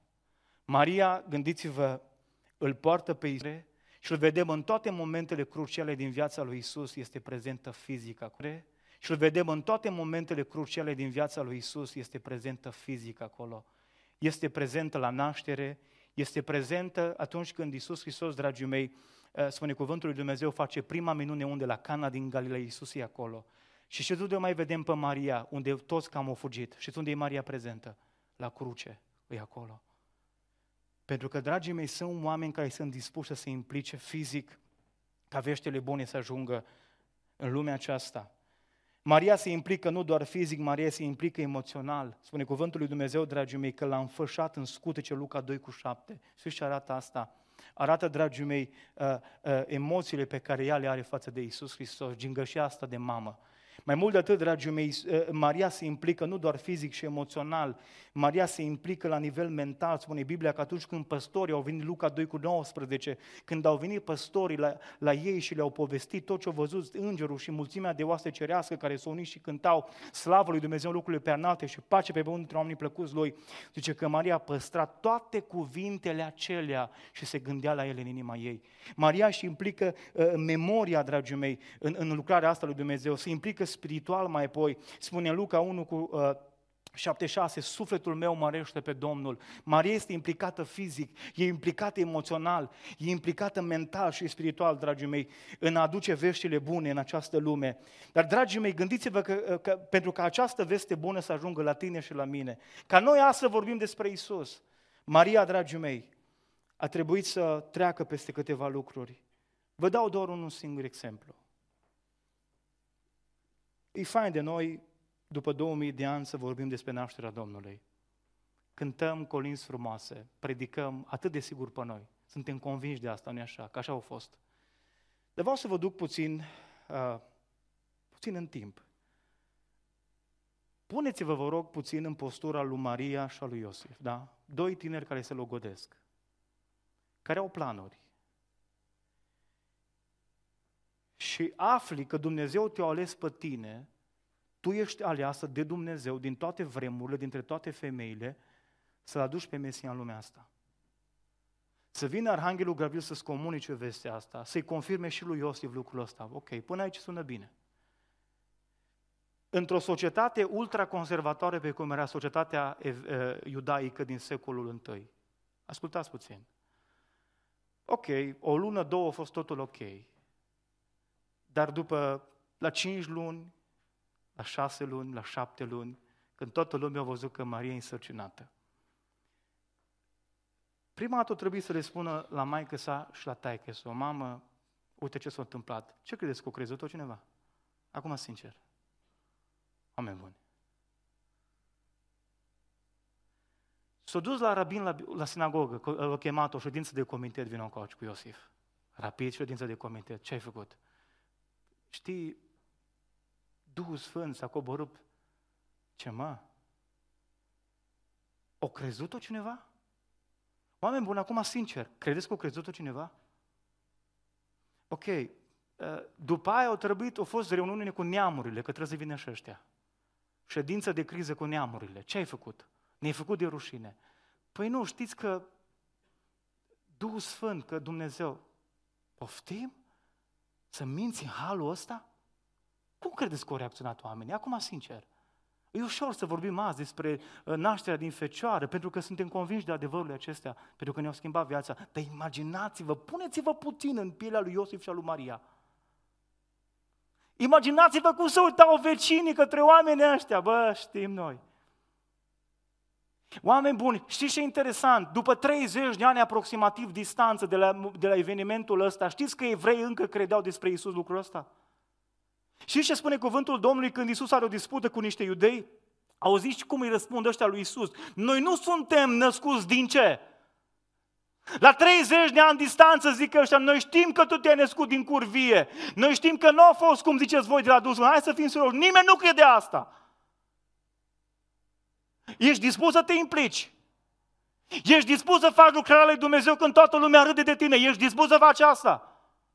Maria, gândiți-vă, îl poartă pe Isaac și îl vedem în toate momentele cruciale din viața lui Isus, este prezentă fizic acolo. Și îl vedem în toate momentele cruciale din viața lui Isus, este prezentă fizic acolo. este prezentă la naștere, este prezentă atunci când Iisus Hristos, dragii mei, spune cuvântul lui Dumnezeu, face prima minune unde la Cana din Galileea, Iisus e acolo. Și știți unde o mai vedem pe Maria, unde toți cam au fugit? Știți unde e Maria prezentă? La cruce, e acolo. Pentru că, dragii mei, sunt oameni care sunt dispuși să se implice fizic ca veștile bune să ajungă în lumea aceasta. Maria se implică nu doar fizic, Maria se implică emoțional. Spune cuvântul lui Dumnezeu, dragii mei, că l-a înfășat în scutece, Luca doi cu șapte. Știți ce arată asta? Arată, dragii mei, emoțiile pe care ea le are față de Iisus Hristos, gingășia asta de mamă. Mai mult de atât, dragii mei, Maria se implică nu doar fizic și emoțional, Maria se implică la nivel mental. Spune Biblia că atunci când păstorii au venit, Luca doi cu nouăsprezece, când au venit păstorii la, la ei și le-au povestit tot ce au văzut îngerul și mulțimea de oaste cerească care s-au unit și cântau slavă lui Dumnezeu, lucrurile pe înalte și pace pe pământ între oamenii plăcuți lui, zice că Maria a păstrat toate cuvintele acelea și se gândea la ele în inima ei. Maria își implică uh, memoria, dragii mei, în, în lucrarea asta lui Dumnezeu, se implică spiritual mai apoi. Spune în Luca unu cu uh, șapte șase, sufletul meu mărește pe Domnul. Maria este implicată fizic, e implicată emoțional, e implicată mental și spiritual, dragii mei, în a aduce veștile bune în această lume. Dar, dragii mei, gândiți-vă că, că pentru ca această veste bună să ajungă la tine și la mine, ca noi astăzi vorbim despre Iisus, Maria, dragii mei, a trebuit să treacă peste câteva lucruri. Vă dau doar un singur exemplu. E fain de noi, după două mii de ani, să vorbim despre nașterea Domnului. Cântăm colinzi frumoase, predicăm atât de sigur pe noi. Suntem convinși de asta, nu-i așa? Că așa au fost. Dar vreau să vă duc puțin, uh, puțin în timp. Puneți-vă, vă rog, puțin în postura lui Maria și a lui Iosif, da? Doi tineri care se logodesc, care au planuri. Și afli că Dumnezeu te-a ales pe tine, tu ești aleasă de Dumnezeu din toate vremurile, dintre toate femeile, să-L aduci pe Mesia în lumea asta. Să vină Arhanghelul Gavril să-ți comunice vestea asta, să-i confirme și lui Iosif lucrul ăsta. Ok, până aici sună bine. Într-o societate ultraconservatoare pe cum era societatea iudaică din secolul întâi, ascultați puțin. Ok, o lună, două a fost totul ok. Dar după, la cinci luni, la șase luni, la șapte luni, când toată lumea a văzut că Maria e însărcinată, prima dată o trebuie să le spună la maică sa și la taică sa, o mamă, uite ce s-a întâmplat. Ce credeți că o crezut-o cineva? Acum, sincer. Oameni buni. S-a dus la rabin la, la sinagogă, a chemat o ședință de comitet, vină încoace cu Iosif. Rapid, ședință de comitet. Ce ai făcut? Știi, Duhul Sfânt s-a coborât. Ce mă? O crezut-o cineva? Oameni buni, acum sincer, credeți că o crezut-o cineva? Ok, după aia au trebuit, au fost reuniune cu neamurile, că trebuie să vină și ăștia. Ședință de criză cu neamurile. Ce ai făcut? Ne-ai făcut de rușine. Păi nu, știți că Duhul Sfânt, că Dumnezeu, poftim? Să minți în halul ăsta? Cum credeți că au reacționat oamenii? Acum, sincer, e ușor să vorbim azi despre nașterea din fecioară, pentru că suntem convinși de adevărurile acestea, pentru că ne-au schimbat viața. Dar imaginați-vă, puneți-vă puțin în pielea lui Iosif și a lui Maria. Imaginați-vă cum se uitau vecinii către oamenii ăștia. Bă, știm noi. Oameni buni, știți ce e interesant? După treizeci de ani aproximativ distanță de la, de la evenimentul ăsta, știți că evrei încă credeau despre Iisus lucrul ăsta? Știți ce spune cuvântul Domnului când Iisus are o dispută cu niște iudei? Auziți cum îi răspund ăștia lui Iisus? Noi nu suntem născuți din ce? La treizeci de ani distanță zic ăștia, noi știm că tu te-ai născut din curvie. Noi știm că nu a fost cum ziceți voi de la Duhul. Hai să fim serioși, nimeni nu crede asta. Ești dispus să te implici? Ești dispus să faci lucrarea lui Dumnezeu când toată lumea râde de tine? Ești dispus să faci asta?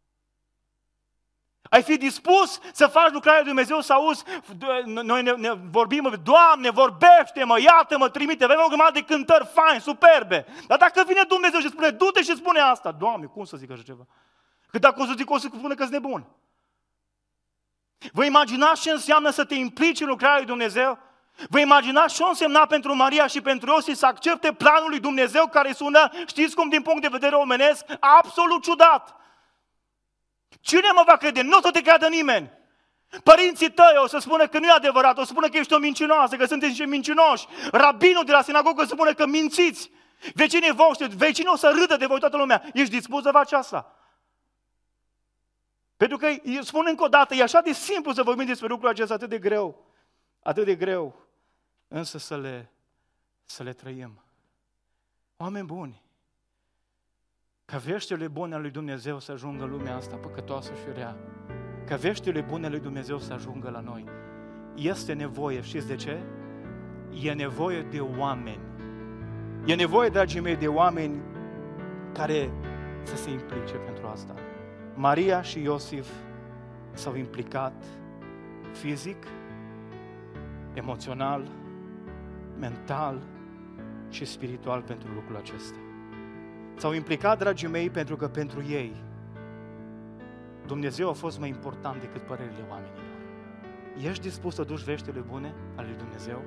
Ai fi dispus să faci lucrarea lui Dumnezeu, să auzi, noi ne, ne vorbim, Doamne, vorbește-mă, iată-mă, trimite, avem o grămadă de cântări fain, superbe. Dar dacă vine Dumnezeu și spune, du-te și spune asta, Doamne, cum să zic așa ceva? Că dacă o să zic, o să spune că-s nebun. Vă imaginați ce înseamnă să te implici în lucrarea lui Dumnezeu? Vă imaginați ce a însemnat pentru Maria și pentru Iosif să accepte planul lui Dumnezeu care sună, știți cum, din punct de vedere omenesc, absolut ciudat. Cine mă va crede? Nu o să te creadă nimeni. Părinții tăi o să spună că nu e adevărat, o să spună că ești o mincinoasă, că sunteți niște mincinoși. Rabinul de la sinagogă o să spună că mințiți. Vecinii voștri, vecinii o să râdă de voi toată lumea. Ești dispus să faci asta? Pentru că, spun încă o dată, e așa de simplu să vorbim despre lucrul acesta, atât de greu. Atât de greu. Însă să le, să le trăim. Oameni buni, ca veștile bune ale lui Dumnezeu să ajungă în lumea asta păcătoasă și rea, ca veștile bune ale lui Dumnezeu să ajungă la noi, este nevoie, știți de ce? E nevoie de oameni. E nevoie, dragii mei, de oameni care să se implice pentru asta. Maria și Iosif s-au implicat fizic, emoțional, mental și spiritual pentru lucrul acesta. S-au implicat, dragii mei, pentru că pentru ei Dumnezeu a fost mai important decât părerile oamenilor. Ești dispus să duci veștile bune ale lui Dumnezeu?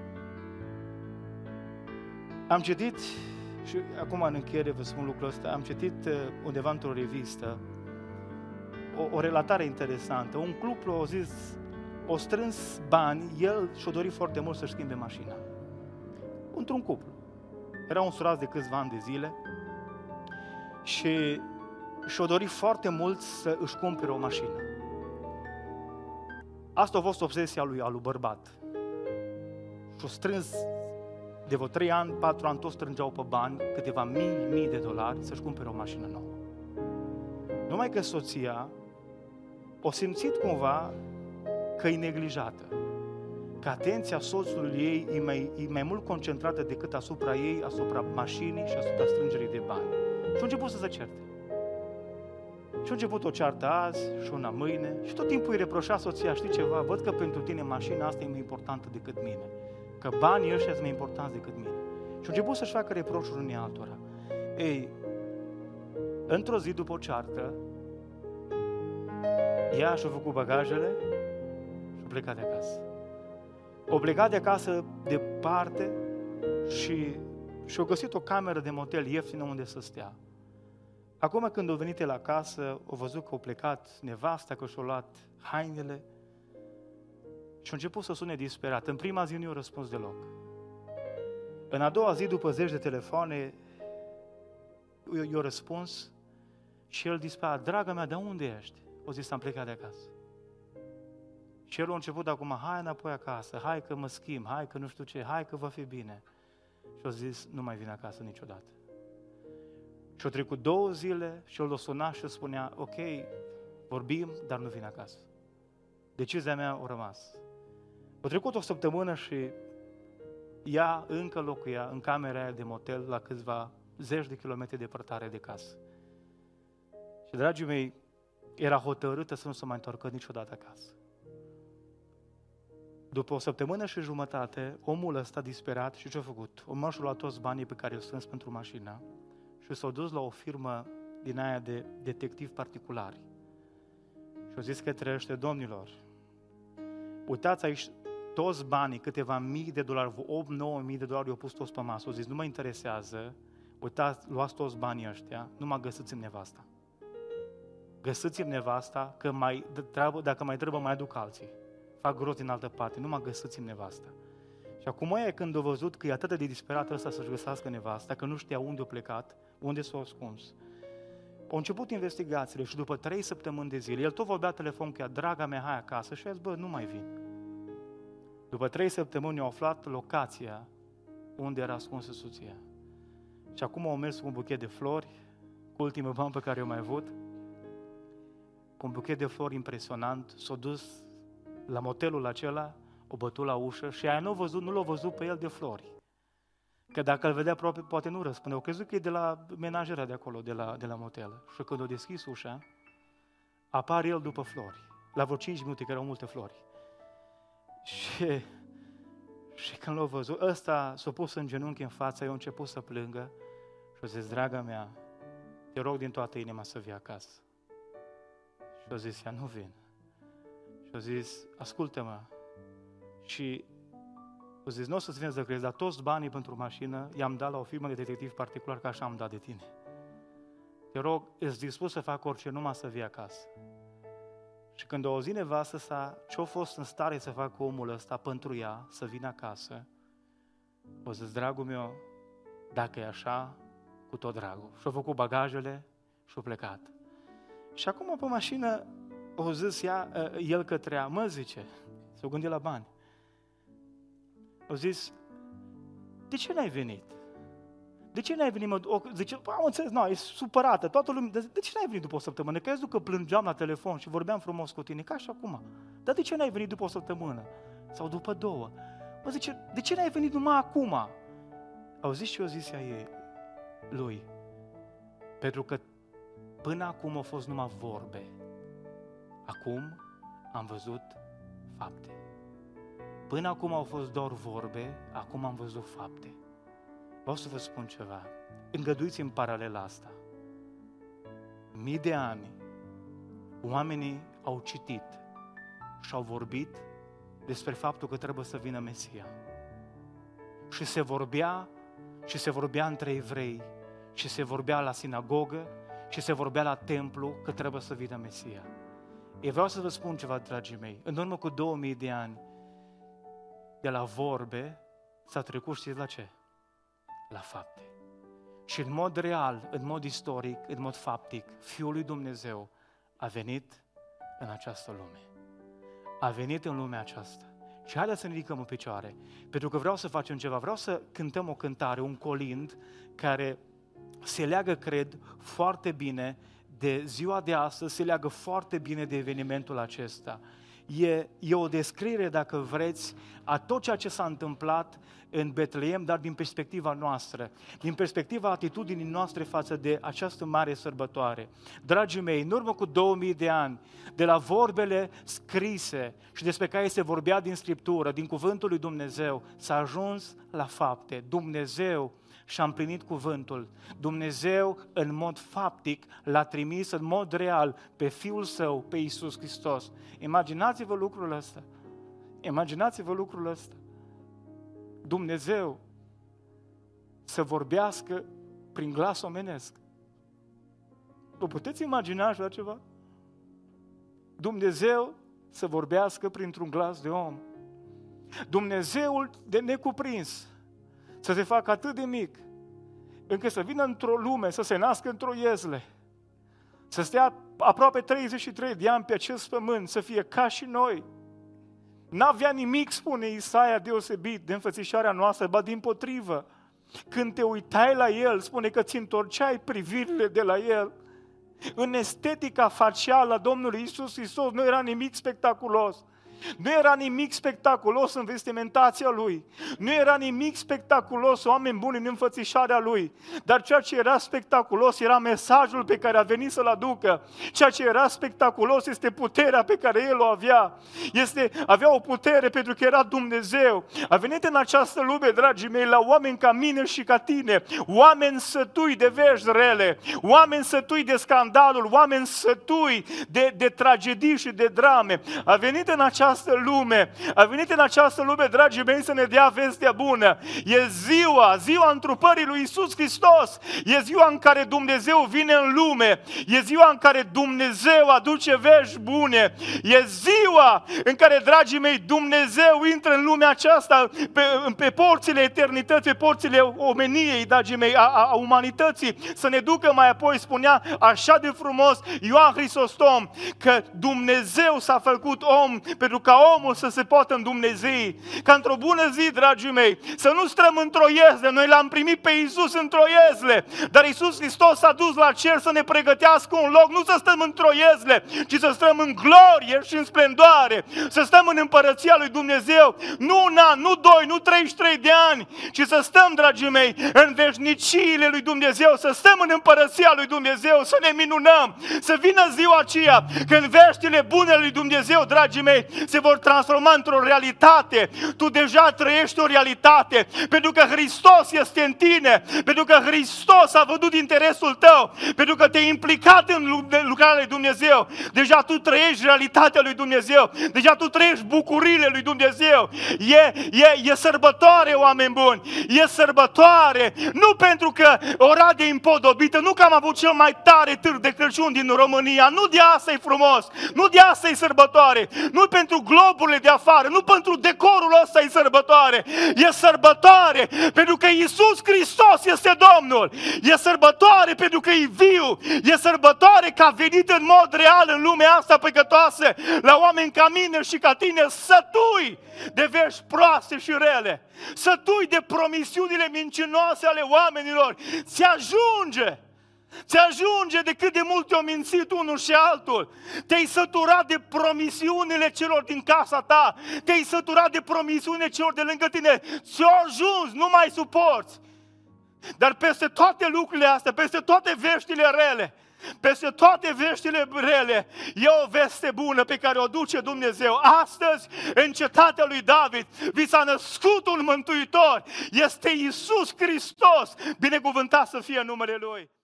Am citit, și acum în încheiere vă spun lucrul ăsta, am citit undeva într-o revistă o, o relatare interesantă. Un cuplu a zis, o strâns bani, el și-a dorit foarte mult să-și schimbe mașina. Într-un cuplu. Erau însurat de câțiva ani de zile și și-a dorit foarte mult să își cumpere o mașină. Asta a fost obsesia lui, a lui bărbat. Și-a strâns de vreo trei ani, patru ani, toți strângeau pe bani, câteva mii, mii de dolari să-și cumpere o mașină nouă. Numai că soția o simțit cumva că e neglijată, că atenția soțului ei e mai, e mai mult concentrată decât asupra ei, asupra mașinii și asupra strângerii de bani. Și a început să se certe. Și a început o ceartă azi și una mâine și tot timpul îi reproșea soția, știi ceva, văd că pentru tine mașina asta e mai importantă decât mine, că banii ăștia sunt mai importanți decât mine. Și a început să-și facă reproșuri unii altora. Ei, într-o zi după o ceartă, ea și-a făcut bagajele și a plecat de acasă. A plecat de acasă departe și și-a găsit o cameră de motel ieftină unde să stea. Acum când a venit la casă, a văzut că a plecat nevasta, că și-a luat hainele și a început să sune disperat. În prima zi nu i-a răspuns deloc. În a doua zi, după zeci de telefoane, i-a răspuns și el dispera, dragă mea, de unde ești? O zis, am plecat de acasă. Și el a început acum, hai înapoi acasă, hai că mă schimb, hai că nu știu ce, hai că va fi bine. Și a zis, nu mai vin acasă niciodată. Și au trecut două zile și el o suna și spunea, ok, vorbim, dar nu vin acasă. Decizia mea a rămas. A trecut o săptămână și ea încă locuia în camera aia de motel la câțiva zeci de kilometri departare de casă. Și, dragii mei, era hotărâtă să nu se mai întoarcă niciodată acasă. După o săptămână și jumătate, omul ăsta disperat, și ce-a făcut? O mășul la toți banii pe care i-o strâns pentru mașină și s-a dus la o firmă din aia de detectivi particulari. Și a zis către ăștia, domnilor, uitați aici toți banii, câteva mii de dolari, opt nouă mii de dolari, i-au pus toți pe masă. Au zis, nu mă interesează, uitați, luați toți banii ăștia, nu mă găsiți-mi nevasta. Găsiți-mi nevasta, că mai treabă, dacă mai trebuie, mai aduc alții. Fac rost din altă parte, nu mă găsiți-mi nevasta. Și acum e când a văzut că e atât de disperat ăsta să-și găsească nevasta, că nu știa unde a plecat, unde s-a ascuns. Au început investigațiile și după trei săptămâni de zile, el tot vorbea telefon cu ea, draga mea, hai acasă, și a zis, bă, nu mai vin. După trei săptămâni au aflat locația unde era ascunsă soția. Și acum au mers cu un buchet de flori, cu ultimul bani pe care i-au mai avut, cu un buchet de flori impresionant, s-a dus la motelul acela, o bătut la ușă și aia nu, văzut, nu l-a văzut pe el de flori. Că dacă îl vedea, poate nu răspunde. Au crezut că e de la menajera de acolo, de la, de la motel. Și când a deschis ușa, apare el după flori. La vreo cinci minute, că erau multe flori. Și, și când l-a văzut, ăsta s-a pus în genunchi în fața, i-a început să plângă și a zis, draga mea, te rog din toată inima să vii acasă. Și a zis, ea, nu vin. Și a zis, ascultă-mă, și O zis, nu o să-ți vină să crezi, dar toți banii pentru mașină i-am dat la o firmă de detectiv particular, că așa am dat de tine. Te rog, ești dispus să fac orice, numai să vii acasă. Și când o auzi nevastă sa ce-a fost în stare să facă omul ăsta pentru ea, să vină acasă, o zis, dragul meu, dacă e așa, cu tot dragul. Și-a făcut bagajele și-a plecat. Și acum pe mașină o zis ea, el către ea, mă, zice, s-o gândit la bani. O zis, de ce n-ai venit? De ce n-ai venit? Mă, o, zice, am înțeles, nu, e supărată, toată lumea, de, de ce n-ai venit după o săptămână? Că eu că plângeam la telefon și vorbeam frumos cu tine, ca și acum. Dar de ce n-ai venit după o săptămână? Sau după două? Mă zice, de ce n-ai venit numai acum? Auziți ce o zis ea ei, lui? Pentru că până acum au fost numai vorbe. Acum am văzut fapte. Până acum au fost doar vorbe, acum am văzut fapte. Vreau să vă spun ceva. Îngăduiți în paralela asta. Mii de ani, oamenii au citit și au vorbit despre faptul că trebuie să vină Mesia. Și se vorbea, și se vorbea între evrei, și se vorbea la sinagogă, și se vorbea la templu că trebuie să vină Mesia. Eu vreau să vă spun ceva, dragii mei. În urmă cu două mii de ani, de la vorbe, s-a trecut, știți la ce? La fapte. Și în mod real, în mod istoric, în mod faptic, Fiul lui Dumnezeu a venit în această lume. A venit în lumea aceasta. Și haideți să ne ridicăm în picioare, pentru că vreau să facem ceva, vreau să cântăm o cântare, un colind, care se leagă, cred, foarte bine de ziua de astăzi, se leagă foarte bine de evenimentul acesta. E, e o descriere, dacă vreți, a tot ceea ce s-a întâmplat în Betleem, dar din perspectiva noastră, din perspectiva atitudinii noastre față de această mare sărbătoare. Dragii mei, în urmă cu două mii de ani, de la vorbele scrise și despre care se vorbea din Scriptură, din Cuvântul lui Dumnezeu, s-a ajuns la fapte. Dumnezeu și-a împlinit cuvântul. Dumnezeu, în mod faptic, l-a trimis în mod real pe Fiul Său, pe Iisus Hristos. Imaginați-vă lucrul ăsta. Imaginați-vă lucrul ăsta. Dumnezeu să vorbească prin glas omenesc. Vă puteți imagina așa ceva? Dumnezeu să vorbească printr-un glas de om. Dumnezeul de necuprins să se facă atât de mic, încât să vină într-o lume, să se nască într-o iezle, să stea aproape treizeci și trei de ani pe acest pământ, să fie ca și noi. N-avea nimic, spune Isaia, deosebit de înfățișarea noastră, ba dimpotrivă. Când te uitai la El, spune că ți întorceai privirile de la El. În estetica facială a Domnului Iisus Hristos nu era nimic spectaculos. Nu era nimic spectaculos în vestimentația Lui. Nu era nimic spectaculos, oameni buni, în înfățișarea Lui. Dar ceea ce era spectaculos era mesajul pe care a venit să-l aducă. Ceea ce era spectaculos este puterea pe care El o avea. Este, avea o putere pentru că era Dumnezeu. A venit în această lume, dragii mei, la oameni ca mine și ca tine. Oameni sătui de vești rele. Oameni sătui de scandalul. Oameni sătui de, de tragedii și de drame. A venit în această această lume, a venit în această lume, dragii mei, să ne dea vestea bună. E ziua, ziua întrupării lui Iisus Hristos. E ziua în care Dumnezeu vine în lume. E ziua în care Dumnezeu aduce vești bune. E ziua în care, dragii mei, Dumnezeu intră în lumea aceasta pe, pe porțile eternității, pe porțile omeniei, dragii mei, a, a umanității. Să ne ducă mai apoi, spunea așa de frumos Ioan Hristostom, că Dumnezeu s-a făcut om pentru ca omul să se poată îndumnezei. Ca într-o bună zi, dragii mei, să nu străm într-o iezle. Noi l-am primit pe Iisus într-o iezle, dar Iisus Hristos s-a dus la cer să ne pregătească un loc, nu să stăm într-o iezle, ci să stăm în glorie și în splendoare, să stăm în împărăția lui Dumnezeu, nu un an, nu doi, nu treizeci și trei de ani, ci să stăm, dragii mei, în veșniciile lui Dumnezeu, să stăm în împărăția lui Dumnezeu, să ne minunăm, să vină ziua aceea când veștile bune lui Dumnezeu, dragii mei, se vor transforma într-o realitate. Tu deja trăiești o realitate, pentru că Hristos este în tine, pentru că Hristos a văzut interesul tău, pentru că te-ai implicat în lucrarea lui Dumnezeu. Deja tu trăiești realitatea lui Dumnezeu, deja tu trăiești bucuriile lui Dumnezeu. E, e, e sărbătoare, oameni buni, e sărbătoare, nu pentru că Oradea e împodobită, nu că am avut cel mai tare târg de Crăciun din România, nu de asta e frumos, nu de asta e sărbătoare, nu pentru globurile de afară, nu pentru decorul ăsta e sărbătoare, e sărbătoare pentru că Iisus Hristos este Domnul, e sărbătoare pentru că e viu, e sărbătoare că a venit în mod real în lumea asta păcătoasă, la oameni ca mine și ca tine, sătui de vești proaste și rele, sătui de promisiunile mincinoase ale oamenilor. Ți ajunge, ți ajunge de cât de mult te-au mințit unul și altul. Te-ai săturat de promisiunile celor din casa ta, te-ai săturat de promisiunile celor de lângă tine, ți-au ajuns, nu mai suporți. Dar peste toate lucrurile astea, peste toate veștile rele, peste toate veștile rele, e o veste bună pe care o duce Dumnezeu. Astăzi, în cetatea lui David, vi s-a născut un mântuitor. Este Iisus Hristos, binecuvântat să fie numele Lui.